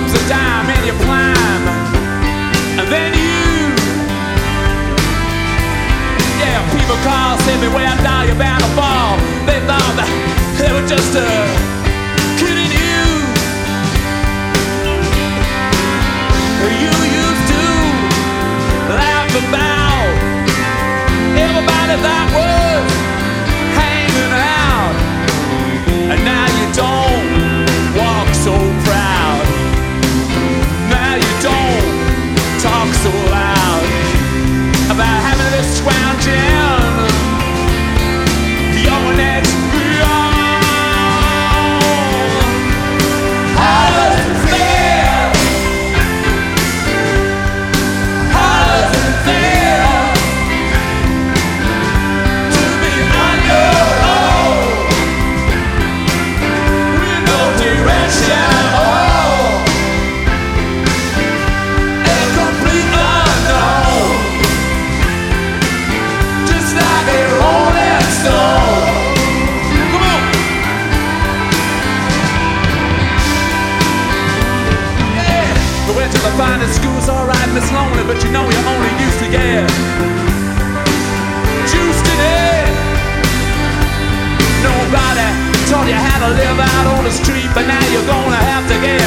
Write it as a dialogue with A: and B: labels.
A: rope's a dime and you climb, and then yeah, people call, say me where down you're bound to fall. They thought that they were just kidding you. You used to laugh about everybody that was hanging out, and now you don't walk so proud. Now you don't talk so loud about having this scrounging your next beyond. How does it feel? How does it feel to be on your own with no direction? To the finest school's alright, Miss Lonely, but you know you only used to get juiced in it. Nobody taught you how to live out on the street, but now you're gonna have to get